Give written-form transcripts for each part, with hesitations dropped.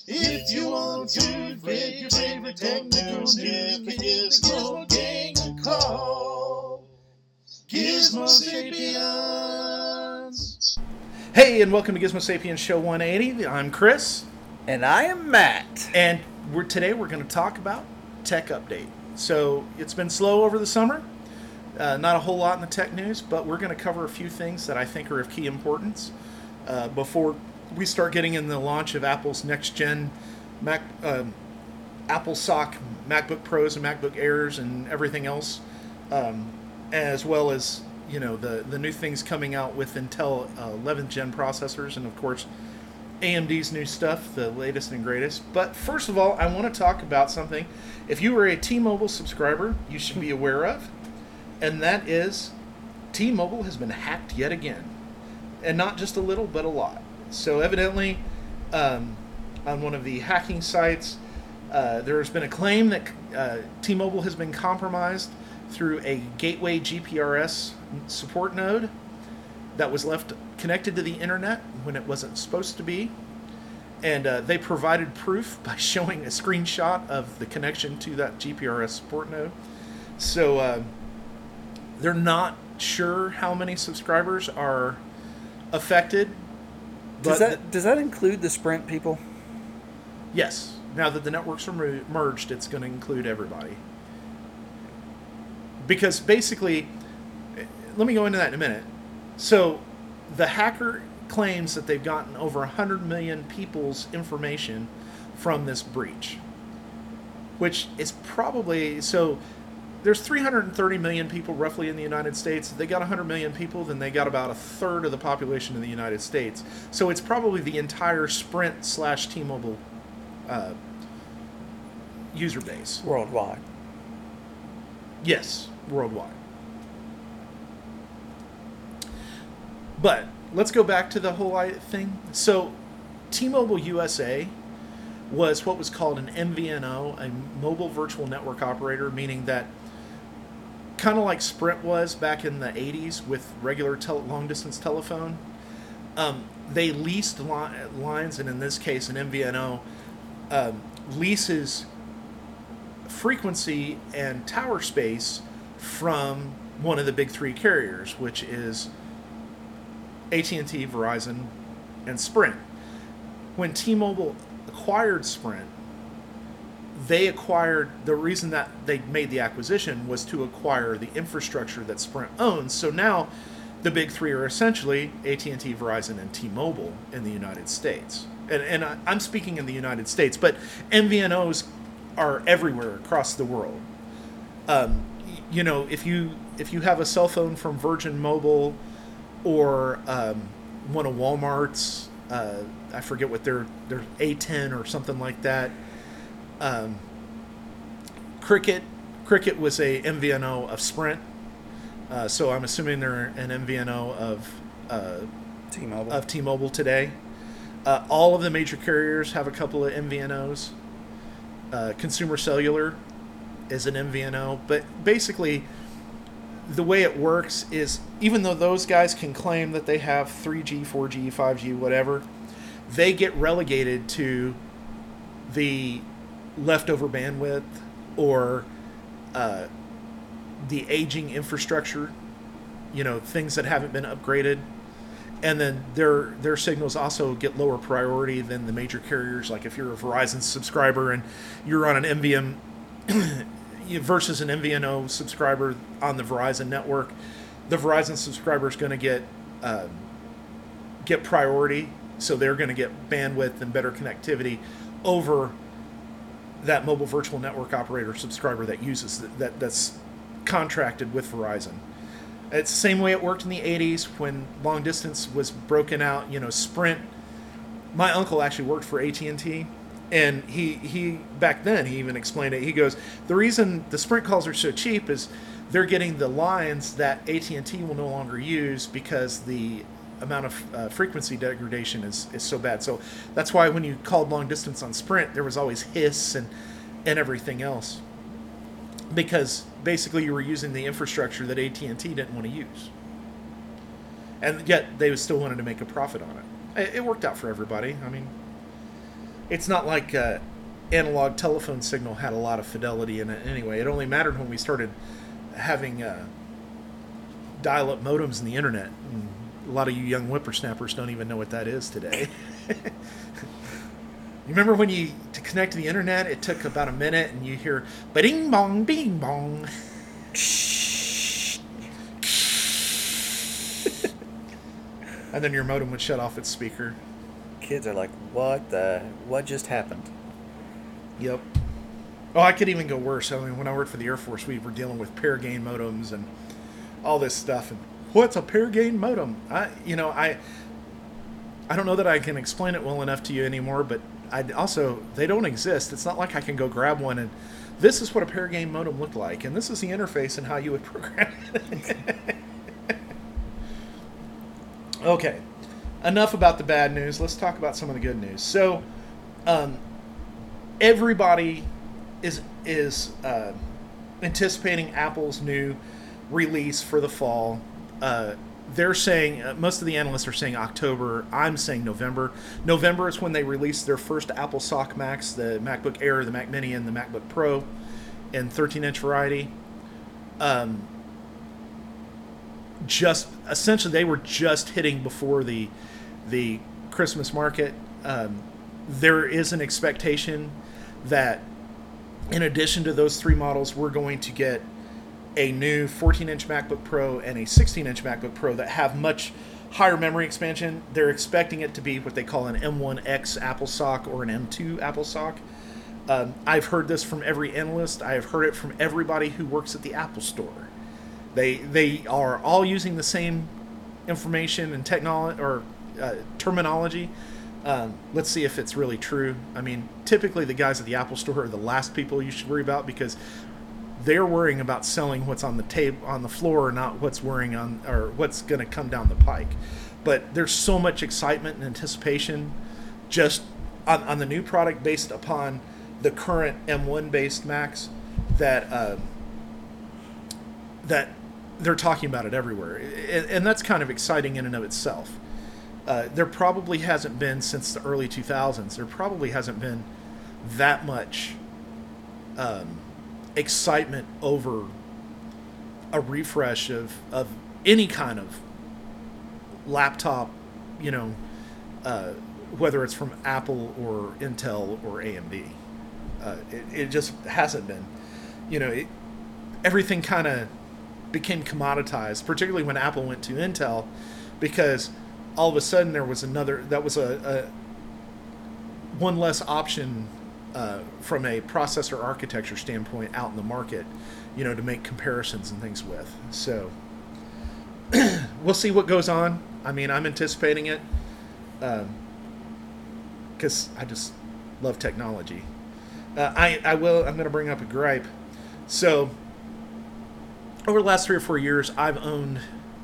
If you want to get your favorite technical news, give Gizmo Gang a call. Gizmo Sapiens. Hey, and welcome to Gizmo Sapiens Show 180. I'm Chris. And I am Matt. And today we're going to talk about tech update. So it's been slow over the summer. Not a whole lot in the tech news, but we're going to cover a few things that I think are of key importance before we start getting in the launch of Apple's next-gen Apple SoC MacBook Pros and MacBook Airs and everything else, as well as the new things coming out with Intel 11th gen processors and of course AMD's new stuff, the latest and greatest. But first of all, I want to talk about something. If you are a T-Mobile subscriber, you should be aware of, and that is T-Mobile has been hacked yet again, and not just a little, but a lot. So evidently, on one of the hacking sites, there has been a claim that T-Mobile has been compromised through a gateway GPRS support node that was left connected to the internet when it wasn't supposed to be. And they provided proof by showing a screenshot of the connection to that GPRS support node. So they're not sure how many subscribers are affected. Does that include the Sprint people? Yes. Now that the networks are merged, it's going to include everybody. Because basically, let me go into that in a minute. So the hacker claims that they've gotten over 100 million people's information from this breach, which is probably... So there's 330 million people roughly in the United States. If they got 100 million people, then they got about a third of the population in the United States. So it's probably the entire Sprint / T-Mobile user base. Worldwide. Yes, worldwide. But let's go back to the whole thing. So T-Mobile USA was what was called an MVNO, a mobile virtual network operator, meaning that kind of like Sprint was back in the 80s with regular long-distance telephone. They leased lines, and in this case, an MVNO leases frequency and tower space from one of the big three carriers, which is AT&T, Verizon, and Sprint. When T-Mobile acquired Sprint, the reason that they made the acquisition was to acquire the infrastructure that Sprint owns. So now the big three are essentially AT&T, Verizon, and T-Mobile in the United States. And I'm speaking in the United States, but MVNOs are everywhere across the world. If you have a cell phone from Virgin Mobile or one of Walmart's, I forget what their A10 or something like that. Cricket was a MVNO of Sprint, so I'm assuming they're an MVNO of T-Mobile today. All of the major carriers have a couple of MVNOs. Consumer Cellular is an MVNO, but basically the way it works is even though those guys can claim that they have 3G, 4G, 5G, whatever, they get relegated to the leftover bandwidth or the aging infrastructure, things that haven't been upgraded. And then their signals also get lower priority than the major carriers. Like if you're a Verizon subscriber and you're on an MVM versus an MVNO subscriber on the Verizon network, the Verizon subscriber is going to get priority, so they're going to get bandwidth and better connectivity over that mobile virtual network operator subscriber that uses that's contracted with Verizon. It's the same way it worked in the 80s when long distance was broken out. Sprint. My uncle actually worked for AT&T, and he back then he even explained it. He goes, the reason the Sprint calls are so cheap is they're getting the lines that AT&T will no longer use because the amount of frequency degradation is so bad. So that's why when you called long distance on Sprint, there was always hiss and everything else, because basically you were using the infrastructure that AT&T didn't want to use, and yet they still wanted to make a profit on it. It worked out for everybody. I mean, it's not like analog telephone signal had a lot of fidelity in it anyway. It only mattered when we started having dial-up modems in the internet. And a lot of you young whippersnappers don't even know what that is today. You remember when to connect to the internet, it took about a minute and you hear ba-ding bong, bing bong. And then your modem would shut off its speaker. Kids are like, what just happened? Yep. Oh, I could even go worse. I mean, when I worked for the Air Force, we were dealing with pair gain modems and all this stuff. And what's a pair gain modem? I don't know that I can explain it well enough to you anymore, but they don't exist. It's not like I can go grab one and this is what a pair gain modem looked like, and this is the interface and how you would program it. Okay, enough about the bad news. Let's talk about some of the good news. So, everybody is anticipating Apple's new release for the fall. They're saying, most of the analysts are saying October. I'm saying November. November is when they release their first Apple Sock Macs, the MacBook Air, the Mac Mini, and the MacBook Pro in 13-inch variety. Just essentially, they were just hitting before the Christmas market. There is an expectation that in addition to those three models, we're going to get a new 14-inch MacBook Pro and a 16-inch MacBook Pro that have much higher memory expansion. They're expecting it to be what they call an M1X Apple Sock or an M2 Apple Sock. I've heard this from every analyst. I have heard it from everybody who works at the Apple Store. They are all using the same information and technology or terminology. Let's see if it's really true. I mean, typically the guys at the Apple Store are the last people you should worry about because they're worrying about selling what's on the table, on the floor, not what's worrying on or what's going to come down the pike. But there's so much excitement and anticipation just on the new product based upon the current M1 based Macs that they're talking about it everywhere, and that's kind of exciting in and of itself. There probably hasn't been since the early 2000s. There probably hasn't been that much excitement over a refresh of any kind of laptop, whether it's from Apple or Intel or AMD. It just hasn't been. Everything kind of became commoditized, particularly when Apple went to Intel, because all of a sudden there was a one less option from a processor architecture standpoint out in the market, to make comparisons and things with. So we'll see what goes on. I mean, I'm anticipating it because I just love technology. I'm going to bring up a gripe. So over the last 3 or 4 years, I've owned,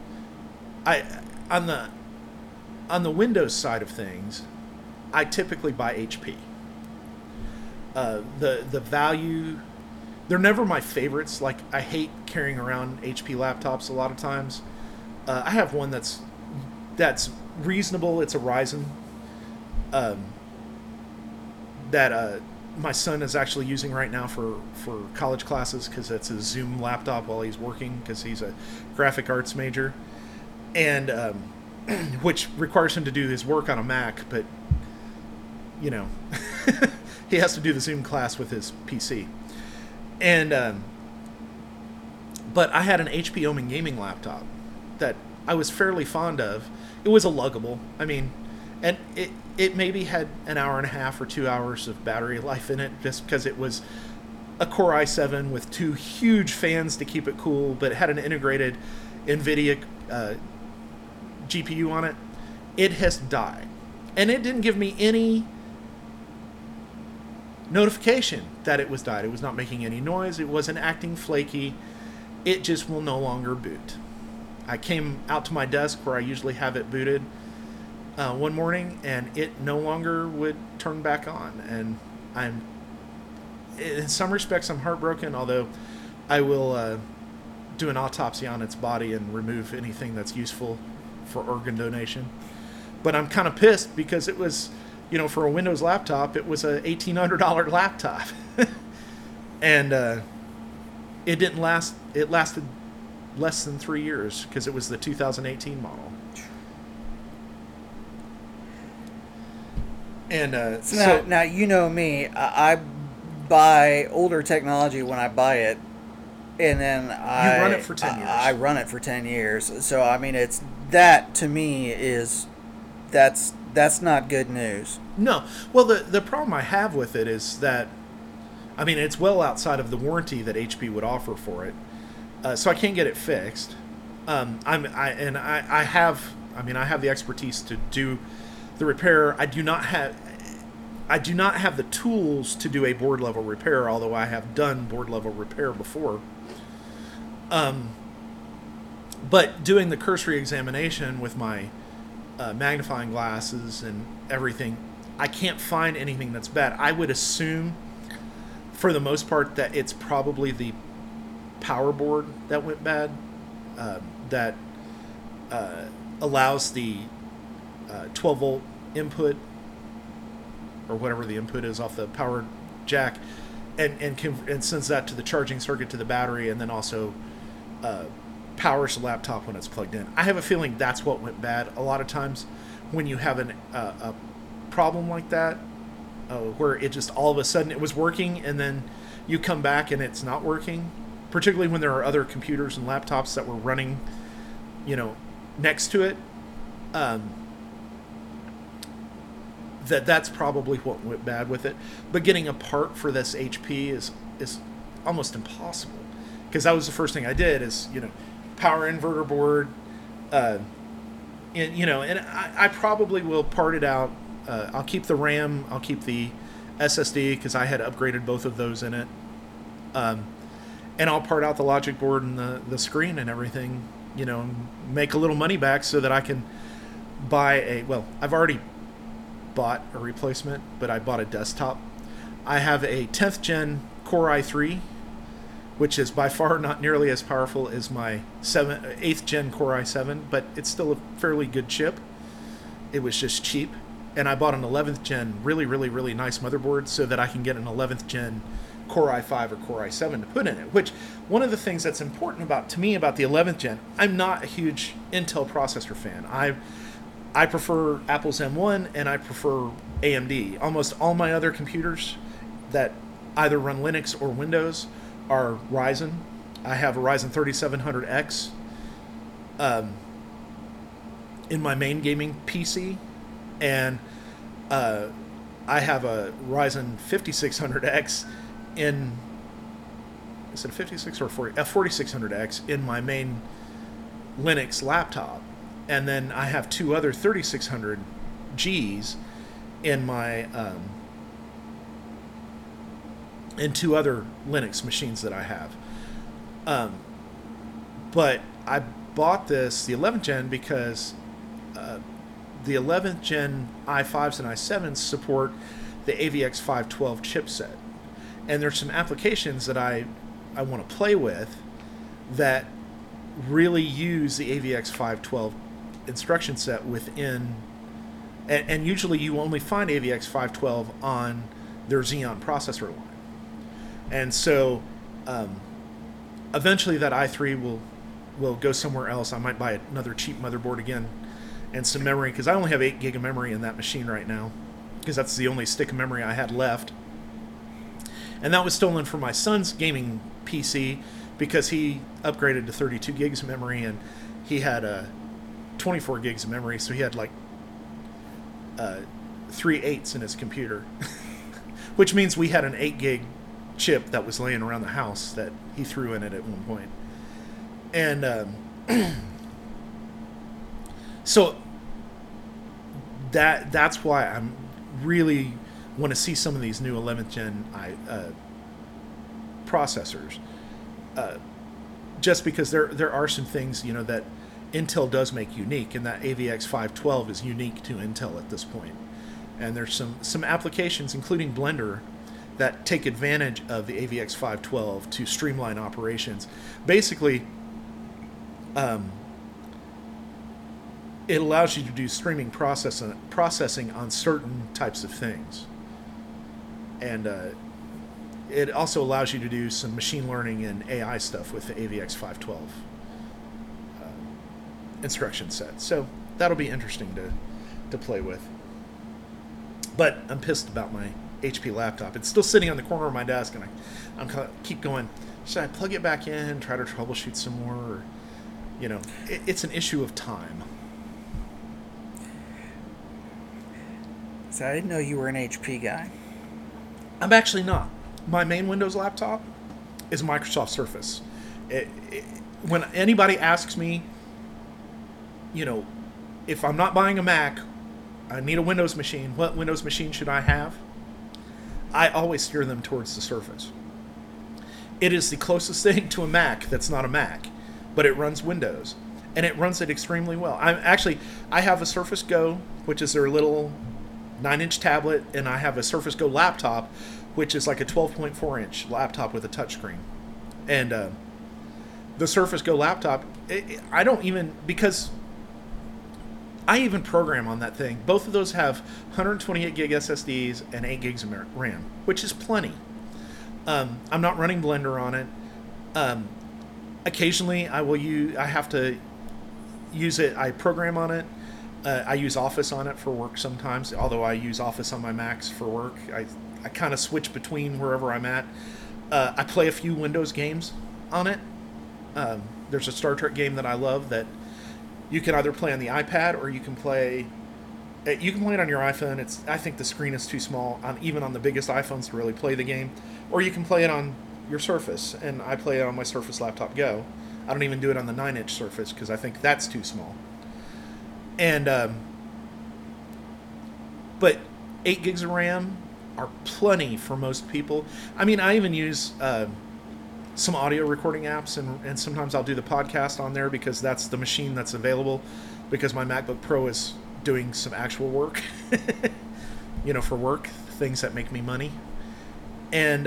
on the Windows side of things, I typically buy HP. The value, they're never my favorites. Like, I hate carrying around HP laptops a lot of times. I have one that's reasonable. It's a Ryzen that my son is actually using right now for college classes because it's a Zoom laptop while he's working because he's a graphic arts major, and which requires him to do his work on a Mac, but he has to do the Zoom class with his PC. And but I had an HP Omen gaming laptop that I was fairly fond of. It was a luggable. I mean, and it maybe had an hour and a half or 2 hours of battery life in it just because it was a Core i7 with 2 huge fans to keep it cool, but it had an integrated NVIDIA GPU on it. It has died. And it didn't give me any notification that it was died. It was not making any noise. It wasn't acting flaky. It just will no longer boot. I came out to my desk where I usually have it booted one morning, and it no longer would turn back on. And in some respects, I'm heartbroken, although I will do an autopsy on its body and remove anything that's useful for organ donation. But I'm kind of pissed because it was for a Windows laptop, it was a $1,800 laptop. And it didn't last. It lasted less than 3 years because it was the 2018 model. And So now you know me. I buy older technology when I buy it, and then I run it for 10 years. I run it for 10 years. So I mean, it's that to me is that's not good news. No. Well, the problem I have with it is that, I mean, it's well outside of the warranty that HP would offer for it, so I can't get it fixed. I have the expertise to do the repair. I do not have the tools to do a board level repair, although I have done board level repair before. But doing the cursory examination with my magnifying glasses and everything, I can't find anything that's bad. I would assume, for the most part, that it's probably the power board that went bad, that allows the 12 volt input, or whatever the input is off the power jack, and sends that to the charging circuit to the battery, and then also powers the laptop when it's plugged in. I have a feeling that's what went bad. A lot of times when you have a problem like that, where it just all of a sudden it was working and then you come back and it's not working, particularly when there are other computers and laptops that were running, next to it, that's probably what went bad with it. But getting a part for this HP is almost impossible, because that was the first thing I did is, power inverter board, and I probably will part it out. I'll keep the RAM, I'll keep the SSD, because I had upgraded both of those in it, and I'll part out the logic board and the screen and everything, make a little money back so that I can buy I've already bought a replacement, but I bought a desktop. I have a 10th gen Core i3, which is by far not nearly as powerful as my 8th gen Core i7, but it's still a fairly good chip. It was just cheap. And I bought an 11th gen really, really, really nice motherboard so that I can get an 11th gen Core i5 or Core i7 to put in it, which one of the things that's important to me about the 11th gen, I'm not a huge Intel processor fan. I prefer Apple's M1 and I prefer AMD. Almost all my other computers that either run Linux or Windows are Ryzen. I have a Ryzen 3700X in my main gaming PC, and I have a Ryzen 5600X in, is it a 56 or 40? A 4600X in my main Linux laptop. And then I have two other 3600Gs in my in two other Linux machines that I have. But I bought the 11th gen because the 11th gen i5s and i7s support the AVX 512 chipset. And there's some applications that I want to play with that really use the AVX 512 instruction set within, and usually you only find AVX 512 on their Xeon processor line. And so eventually that i3 will go somewhere else. I might buy another cheap motherboard again and some memory, because I only have 8 gig of memory in that machine right now, because that's the only stick of memory I had left. And that was stolen from my son's gaming PC because he upgraded to 32 gigs of memory, and he had 24 gigs of memory, so he had like 3 8s in his computer, which means we had an 8 gig chip that was laying around the house that he threw in it at one point. And so that's why I'm really want to see some of these new 11th gen processors, just because there are some things that Intel does make unique, and that AVX 512 is unique to Intel at this point. And there's some applications, including Blender, that take advantage of the AVX 512 to streamline operations. Basically, it allows you to do streaming processing on certain types of things, and it also allows you to do some machine learning and AI stuff with the AVX 512 instruction set. So that'll be interesting to play with. But I'm pissed about my HP laptop. It's still sitting on the corner of my desk, and I'm keep going, should I plug it back in, try to troubleshoot some more? Or, it's an issue of time. So I didn't know you were an HP guy. I'm actually not. My main Windows laptop is Microsoft Surface. When anybody asks me, if I'm not buying a Mac, I need a Windows machine, what Windows machine should I have? I always steer them towards the Surface. It is the closest thing to a Mac that's not a Mac, but it runs Windows, and it runs it extremely well. I have a Surface Go, which is their little 9-inch tablet, and I have a Surface Go laptop, which is like a 12.4-inch laptop with a touchscreen. And the Surface Go laptop, because I even program on that thing. Both of those have 128 gig SSDs and 8 gigs of RAM, which is plenty. I'm not running Blender on it. Occasionally, I have to use it. I program on it. I use Office on it for work sometimes, although I use Office on my Macs for work. I kind of switch between wherever I'm at. I play a few Windows games on it. There's a Star Trek game that I love that you can either play on the iPad or you can play it on your iPhone. I think the screen is too small, even on the biggest iPhones, to really play the game. Or you can play it on your Surface, and I play it on my Surface Laptop Go. I don't even do it on the 9-inch Surface because I think that's too small. And but 8 gigs of RAM are plenty for most people. I mean, I even use some audio recording apps, and sometimes I'll do the podcast on there because that's the machine that's available, because my MacBook Pro is doing some actual work, for work, things that make me money. And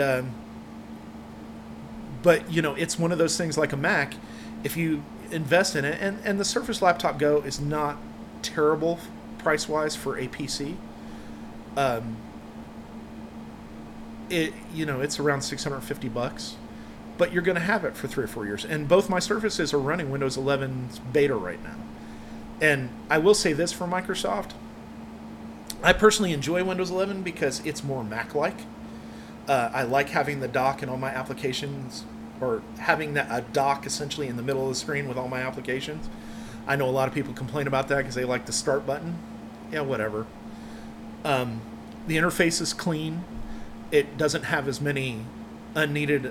but it's one of those things like a Mac. If you invest in it, and the Surface Laptop Go is not terrible price-wise for a PC. It's around $650, but you're going to have it for 3 or 4 years. And both my Surfaces are running Windows 11's beta right now. And I will say this for Microsoft. I personally enjoy Windows 11 because it's more Mac-like. I like having the dock in all my applications, or having a dock essentially in the middle of the screen with all my applications. I know a lot of people complain about that because they like the start button. Yeah, whatever. The interface is clean. It doesn't have as many unneeded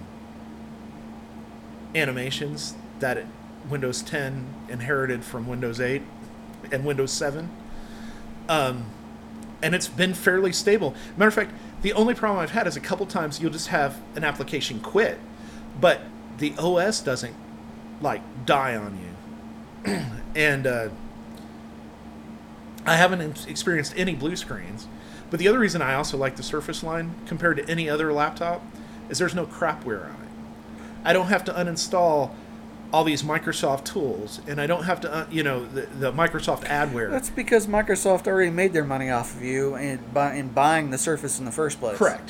animations that Windows 10 inherited from Windows 8 and Windows 7. And it's been fairly stable. Matter of fact, the only problem I've had is a couple times you'll just have an application quit, but the OS doesn't die on you. And I haven't experienced any blue screens. But the other reason I also like the Surface line compared to any other laptop is there's no crapware on it. I don't have to uninstall all these Microsoft tools, and I don't have to, the Microsoft adware. That's because Microsoft already made their money off of you in buying the Surface in the first place. Correct.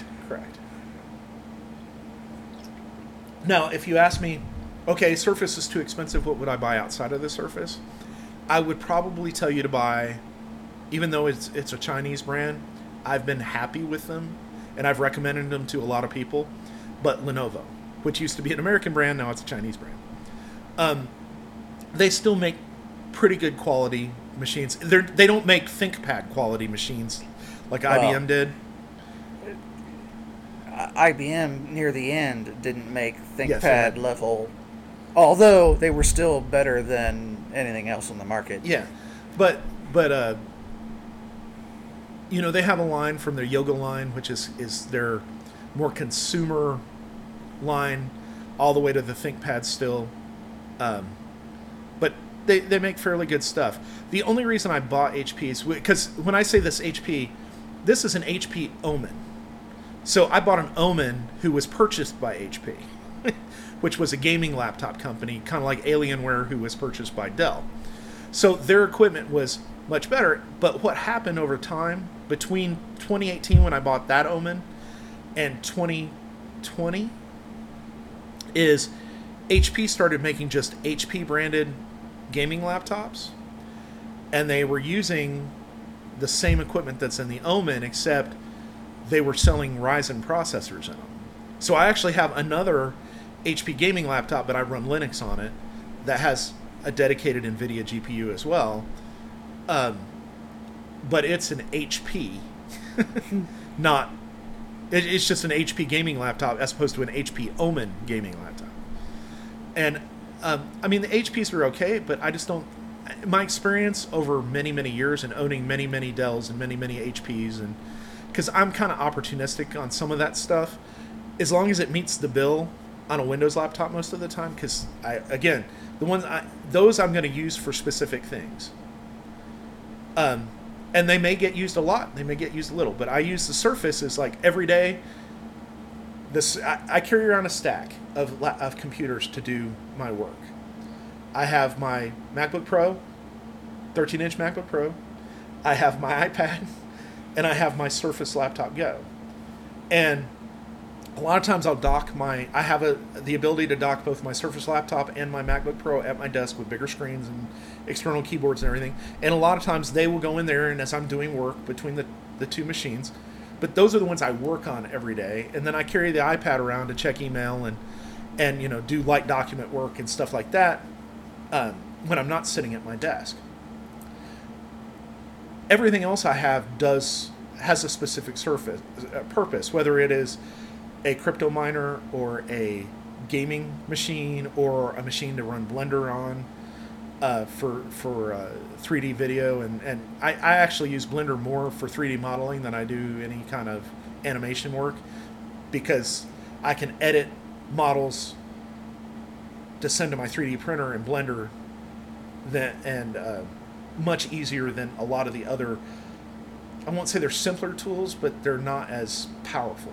Now, if you ask me, okay, Surface is too expensive, what would I buy outside of the Surface? I would probably tell you to buy, even though it's a Chinese brand, I've been happy with them, and I've recommended them to a lot of people, but Lenovo, which used to be an American brand, now it's a Chinese brand. They still make pretty good quality machines. They don't make ThinkPad quality machines like IBM did. IBM near the end didn't make ThinkPad level, although they were still better than anything else on the market. Yeah, but they have a line from their Yoga line, which is their more consumer line, all the way to the ThinkPad still. But they make fairly good stuff. The only reason I bought HP is because when I say this HP, this is an HP Omen. So I bought an Omen who was purchased by HP, which was a gaming laptop company, kind of like Alienware, who was purchased by Dell. So their equipment was much better. But what happened over time between 2018 when I bought that Omen and 2020 is HP started making just HP branded gaming laptops, and they were using the same equipment that's in the Omen, except they were selling Ryzen processors in them. So I actually have another HP gaming laptop, but I run Linux on it, that has a dedicated NVIDIA GPU as well. But it's an HP, not... It's just an HP gaming laptop as opposed to an HP Omen gaming laptop. And, I mean, the HPs are okay, but I just don't... My experience over many, many years and owning many, many Dells and many, many HPs, and because I'm kind of opportunistic on some of that stuff, as long as it meets the bill on a Windows laptop most of the time, because, those I'm going to use for specific things. And they may get used a lot, they may get used a little, but I use the Surface as like every day. I carry around a stack of computers to do my work. I have my MacBook Pro, 13-inch MacBook Pro. I have my iPad, and I have my Surface Laptop Go. And a lot of times I have the ability to dock both my Surface Laptop and my MacBook Pro at my desk with bigger screens and external keyboards and everything. And a lot of times they will go in there, and as I'm doing work between the two machines, but those are the ones I work on every day. And then I carry the iPad around to check email and do light document work and stuff like that when I'm not sitting at my desk. Everything else I have has a specific purpose, whether it is a crypto miner or a gaming machine or a machine to run Blender on for 3D video. And I actually use Blender more for 3D modeling than I do any kind of animation work, because I can edit models to send to my 3D printer in Blender much easier than a lot of the other, I won't say they're simpler tools, but they're not as powerful.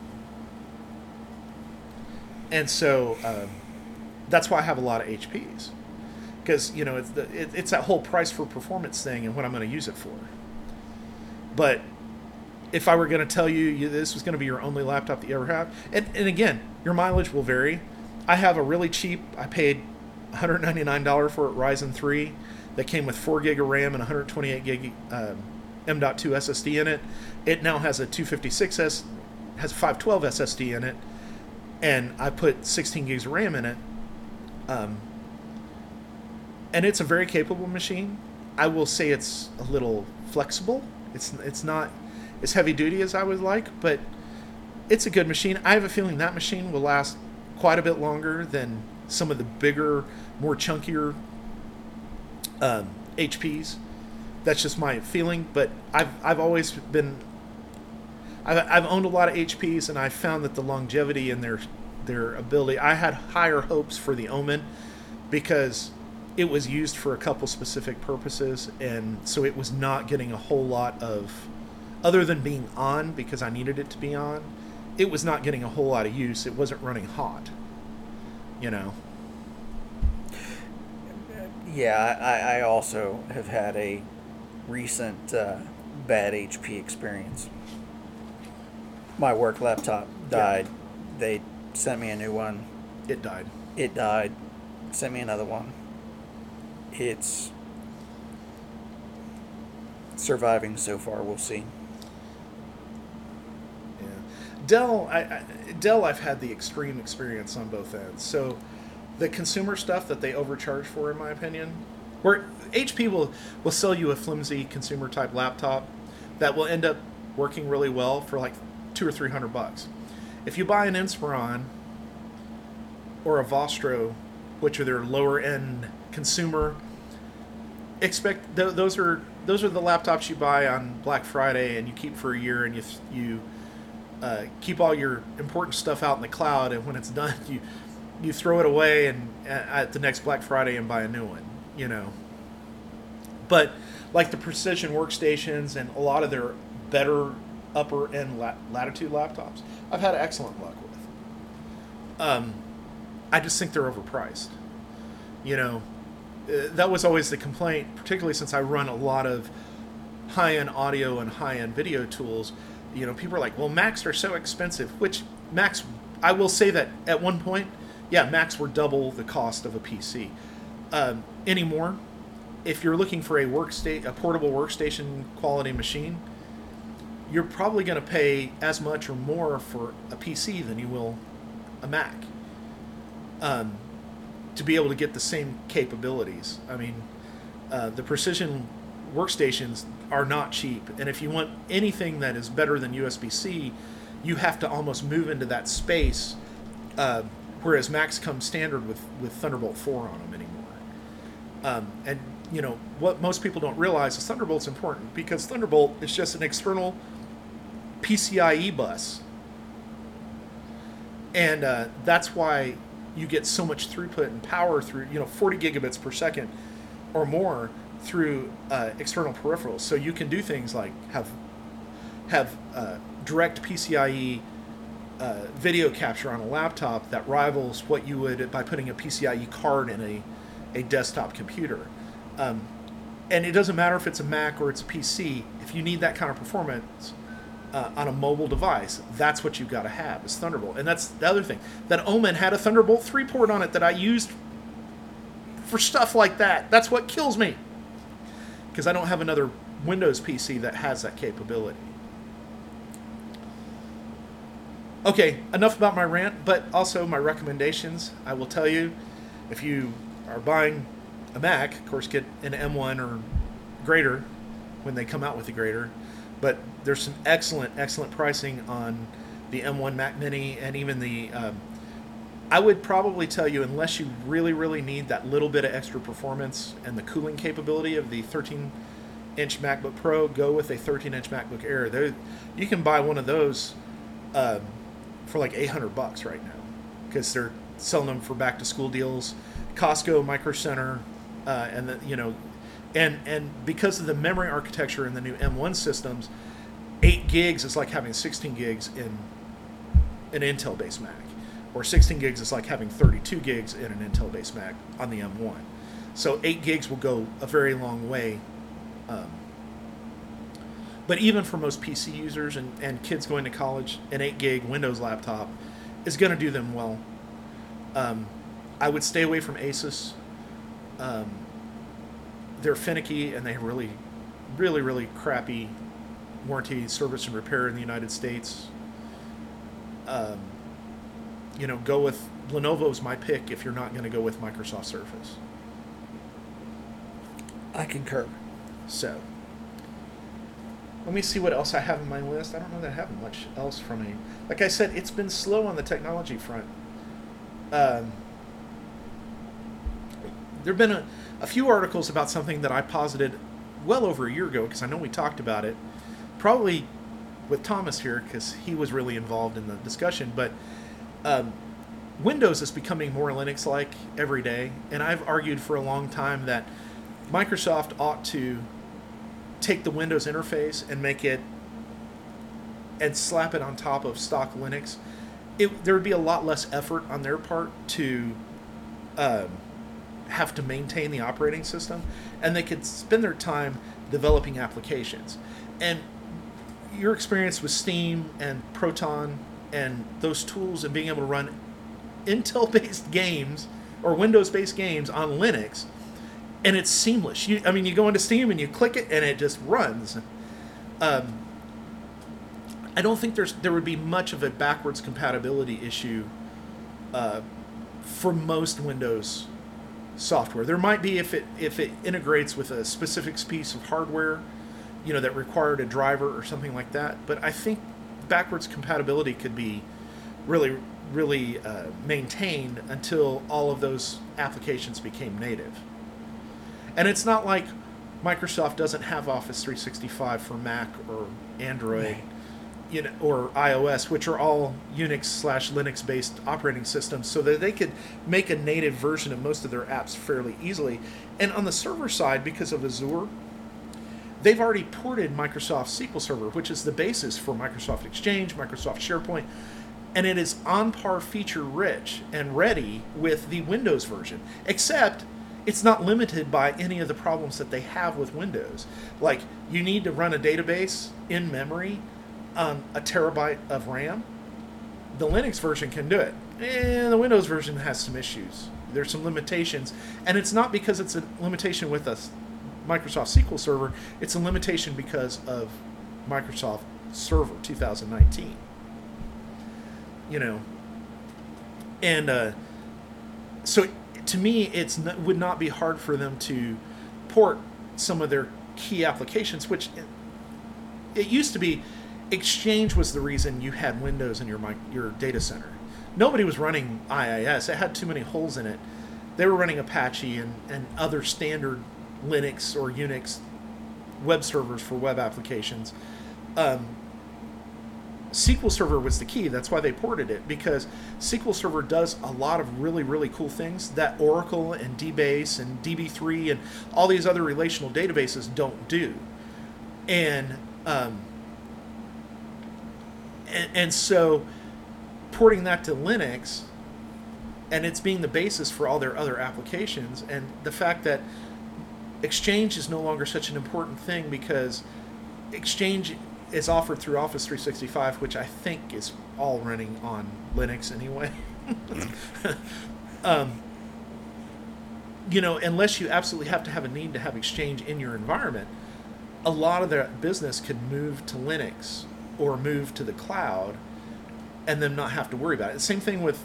And so that's why I have a lot of HPs, because it's that whole price for performance thing and what I'm going to use it for. But if I were going to tell you this was going to be your only laptop that you ever have, and again, your mileage will vary. I have a really cheap, I paid $199 for it, Ryzen 3, that came with 4 gig of RAM and 128 gig M.2 SSD in it. It now has a 256 has a 512 SSD in it, and I put 16 gigs of RAM in it. And it's a very capable machine. I will say it's a little flexible. It's not as heavy duty as I would like, but it's a good machine. I have a feeling that machine will last quite a bit longer than some of the bigger, more chunkier HPs. That's just my feeling. But I've always been... I've owned a lot of HPs, and I found that the longevity and their ability... I had higher hopes for the Omen because it was used for a couple specific purposes, and so it was not getting a whole lot of... Other than being on, because I needed it to be on, it was not getting a whole lot of use. It wasn't running hot, Yeah, I also have had a recent bad HP experience. My work laptop died. Yeah. They sent me a new one. It died. Sent me another one. It's surviving so far. We'll see. Yeah. Dell, I've had the extreme experience on both ends. So the consumer stuff that they overcharge for, in my opinion, where HP will sell you a flimsy consumer type laptop that will end up working really well for like $200 or $300. If you buy an Inspiron or a Vostro, which are their lower end consumer, expect those are the laptops you buy on Black Friday and you keep for a year, and you keep all your important stuff out in the cloud, and when it's done, you throw it away and at the next Black Friday and buy a new one, But like the Precision workstations and a lot of their better upper end Latitude laptops, I've had excellent luck with. I just think they're overpriced. that was always the complaint, particularly since I run a lot of high-end audio and high-end video tools. You know, people are like, well, Macs are so expensive, which Macs, I will say that at one point, yeah, Macs were double the cost of a PC. Anymore, if you're looking for a portable workstation quality machine, you're probably going to pay as much or more for a PC than you will a Mac, to be able to get the same capabilities. I mean, the precision workstations are not cheap, and if you want anything that is better than USB-C, you have to almost move into that space, whereas Macs come standard with Thunderbolt 4 on them anymore. And you know what most people don't realize is Thunderbolt's important, because Thunderbolt is just an external PCIe bus, and that's why you get so much throughput and power through 40 gigabits per second or more through external peripherals. So you can do things like have direct PCIe video capture on a laptop that rivals what you would by putting a PCIe card in a desktop computer. And it doesn't matter if it's a Mac or it's a PC. If you need that kind of performance on a mobile device, that's what you've got to have, is Thunderbolt. And that's the other thing. That Omen had a Thunderbolt 3 port on it that I used for stuff like that. That's what kills me, because I don't have another Windows PC that has that capability. Okay, enough about my rant, but also my recommendations. I will tell you, if you are buying a Mac, of course, get an M1 or greater when they come out with the greater. But there's some excellent pricing on the M1 Mac Mini, and even the... I would probably tell you, unless you really need that little bit of extra performance and the cooling capability of the 13-inch MacBook Pro, go with a 13-inch MacBook Air. You can buy one of those for like $800 right now, because they're selling them for back-to-school deals. Costco, Micro Center, and because of the memory architecture in the new M1 systems, 8 gigs is like having 16 gigs in an Intel-based Mac, or 16 gigs is like having 32 gigs in an Intel-based Mac on the M1. So 8 gigs will go a very long way. But even for most PC users and kids going to college, an 8 gig Windows laptop is going to do them well. I would stay away from Asus. They're finicky, and they have really crappy warranty, service, and repair in the United States. Go with Lenovo's my pick if you're not going to go with Microsoft Surface. I concur. So, let me see what else I have in my list. I don't know that I have much else from me. Like I said, it's been slow on the technology front. There have been a few articles about something that I posited well over a year ago, because I know we talked about it, probably with Thomas here, because he was really involved in the discussion, but Windows is becoming more Linux-like every day, and I've argued for a long time that Microsoft ought to take the Windows interface and make it, and slap it on top of stock Linux. There would be a lot less effort on their part to have to maintain the operating system, and they could spend their time developing applications. And your experience with Steam and Proton and those tools, and being able to run Intel-based games or Windows-based games on Linux, and it's seamless. You go into Steam and you click it and it just runs. I don't think there would be much of a backwards compatibility issue for most Windows software. There might be if it integrates with a specific piece of hardware, that required a driver or something like that. But I think backwards compatibility could be really maintained until all of those applications became native. And it's not like Microsoft doesn't have Office 365 for Mac or Android, or iOS, which are all Unix/Linux-based operating systems, so that they could make a native version of most of their apps fairly easily. And on the server side, because of Azure, they've already ported Microsoft SQL Server, which is the basis for Microsoft Exchange, Microsoft SharePoint, and it is on par feature-rich and ready with the Windows version, except it's not limited by any of the problems that they have with Windows. Like, you need to run a database in memory on a terabyte of RAM. The Linux version can do it. And the Windows version has some issues. There's some limitations. And it's not because it's a limitation with a Microsoft SQL Server. It's a limitation because of Microsoft Server 2019. You know. And so to me, would not be hard for them to port some of their key applications, which it used to be. Exchange was the reason you had Windows in your data center. Nobody was running IIS. It had too many holes in it. They were running Apache and other standard Linux or Unix web servers for web applications. SQL Server was the key. That's why they ported it, because SQL Server does a lot of really, really cool things that Oracle and DBase and DB3 and all these other relational databases don't do. And so porting that to Linux, and it's being the basis for all their other applications, and the fact that Exchange is no longer such an important thing because Exchange is offered through Office 365, which I think is all running on Linux anyway. You know, unless you absolutely have to have a need to have Exchange in your environment, a lot of their business could move to Linux or move to the cloud and then not have to worry about it. Same thing with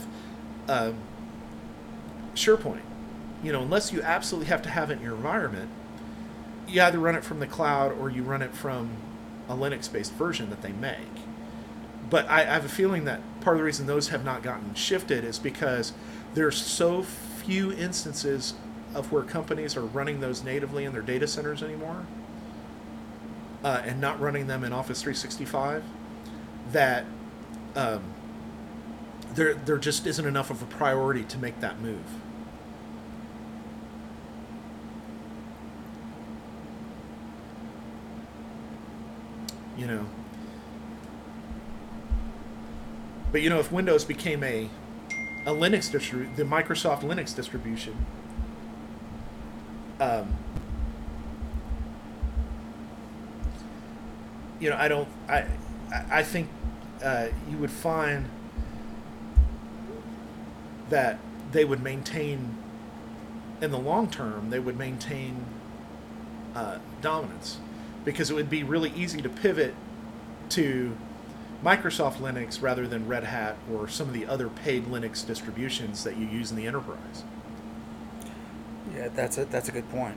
SharePoint. You know, unless you absolutely have to have it in your environment, you either run it from the cloud or you run it from a Linux-based version that they make. But I have a feeling that part of the reason those have not gotten shifted is because there's so few instances of where companies are running those natively in their data centers anymore, and not running them in Office 365, that there just isn't enough of a priority to make that move. You know. But you know, if Windows became a Linux the Microsoft Linux distribution, you know, I think you would find that they would maintain, in the long term, they would maintain dominance, because it would be really easy to pivot to Microsoft Linux rather than Red Hat or some of the other paid Linux distributions that you use in the enterprise. Yeah, that's a good point.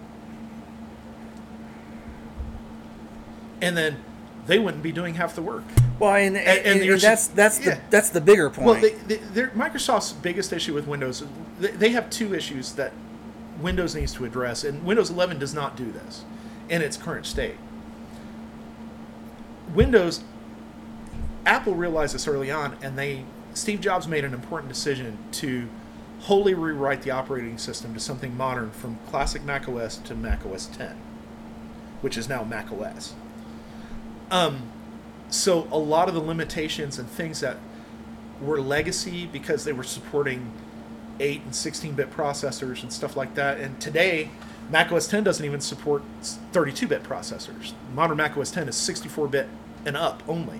And then they wouldn't be doing half the work. Well, and that's the bigger point. Well, Microsoft's biggest issue with Windows, they have two issues that Windows needs to address, and Windows 11 does not do this in its current state. Apple realized this early on, and Steve Jobs made an important decision to wholly rewrite the operating system to something modern, from classic Mac OS to Mac OS 10, which is now Mac OS. So a lot of the limitations and things that were legacy because they were supporting 8 and 16-bit processors and stuff like that, and today Mac OS 10 doesn't even support 32-bit processors. Modern Mac OS 10 is 64-bit and up only.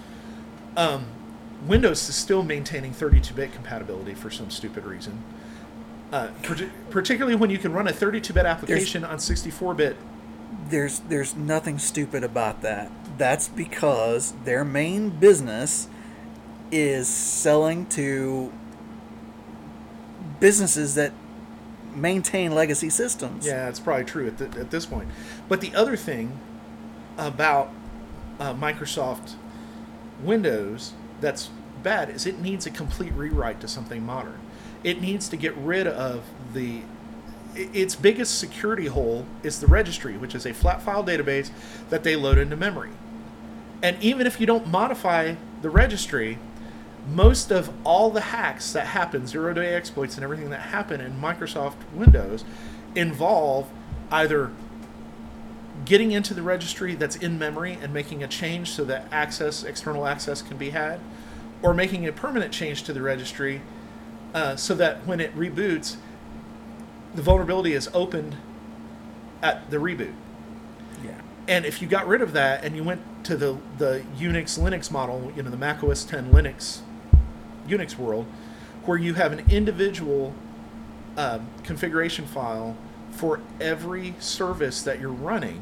Windows is still maintaining 32-bit compatibility for some stupid reason. Particularly when you can run a 32-bit application on 64-bit. There's nothing stupid about that. That's because their main business is selling to businesses that maintain legacy systems. Yeah, it's probably true at this point. But the other thing about Microsoft Windows that's bad is it needs a complete rewrite to something modern. It needs to get rid of its biggest security hole is the registry, which is a flat file database that they load into memory. And even if you don't modify the registry, most of all the hacks that happen, zero-day exploits and everything that happen in Microsoft Windows, involve either getting into the registry that's in memory and making a change so that external access can be had, or making a permanent change to the registry so that when it reboots, the vulnerability is opened at the reboot. Yeah. And if you got rid of that and you went to the Unix Linux model, the Mac OS X Unix world, where you have an individual configuration file for every service that you're running,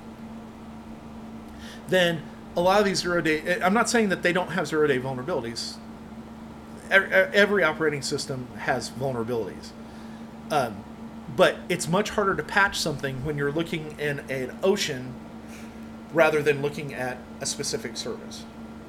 then a lot of these zero-day... I'm not saying that they don't have zero-day vulnerabilities. Every operating system has vulnerabilities. But it's much harder to patch something when you're looking in an ocean rather than looking at a specific service.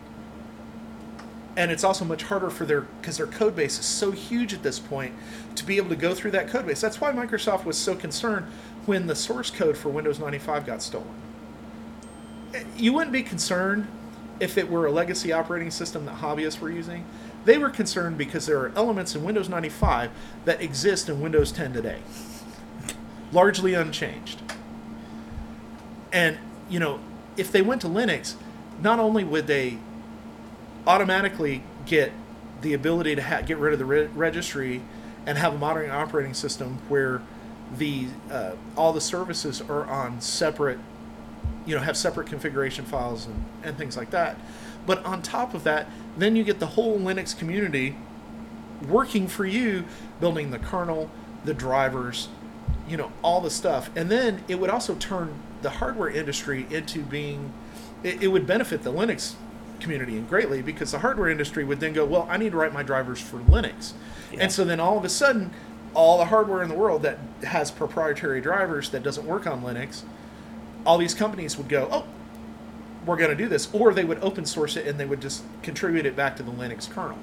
And it's also much harder because their code base is so huge at this point to be able to go through that code base. That's why Microsoft was so concerned when the source code for Windows 95 got stolen. You wouldn't be concerned if it were a legacy operating system that hobbyists were using. They were concerned because there are elements in Windows 95 that exist in Windows 10 today, largely unchanged. And, if they went to Linux, not only would they automatically get the ability to get rid of the registry and have a modern operating system where all the services are on separate, have separate configuration files and things like that. But on top of that, then you get the whole Linux community working for you, building the kernel, the drivers, all the stuff. And then it would also turn the hardware industry into being, it would benefit the Linux community greatly, because the hardware industry would then go, well, I need to write my drivers for Linux. Yeah. And so then all of a sudden, all the hardware in the world that has proprietary drivers that doesn't work on Linux, all these companies would go, oh, we're going to do this. Or they would open source it and they would just contribute it back to the Linux kernel.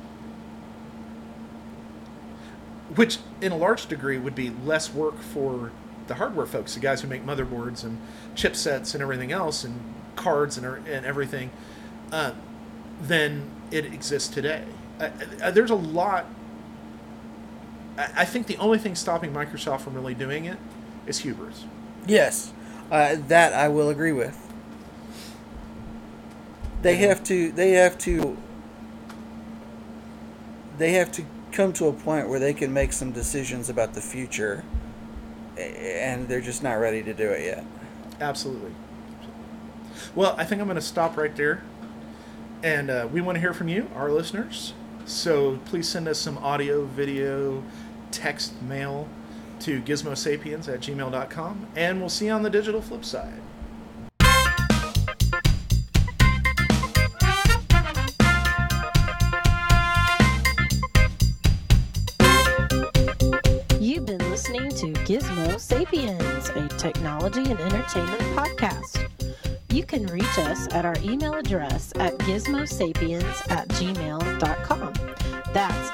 Which, in a large degree, would be less work for the hardware folks, the guys who make motherboards and chipsets and everything else, and cards and everything, than it exists today. There's a lot... I think the only thing stopping Microsoft from really doing it is hubris. Yes, that I will agree with. They have to come to a point where they can make some decisions about the future, and they're just not ready to do it yet. Absolutely. Well, I think I'm going to stop right there, and we want to hear from you, our listeners. So please send us some audio, video, text, mail to gizmosapiens@gmail.com, and we'll see you on the digital flip side. You've been listening to Gizmo Sapiens, a technology and entertainment podcast. You can reach us at our email address at gizmosapiens@gmail.com. That's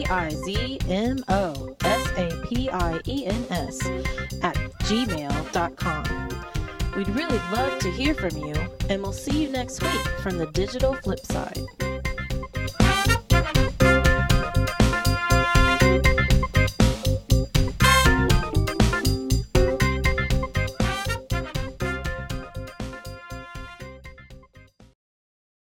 GIZMOSAPIENS@gmail.com. We'd really love to hear from you, and we'll see you next week from the digital flip side.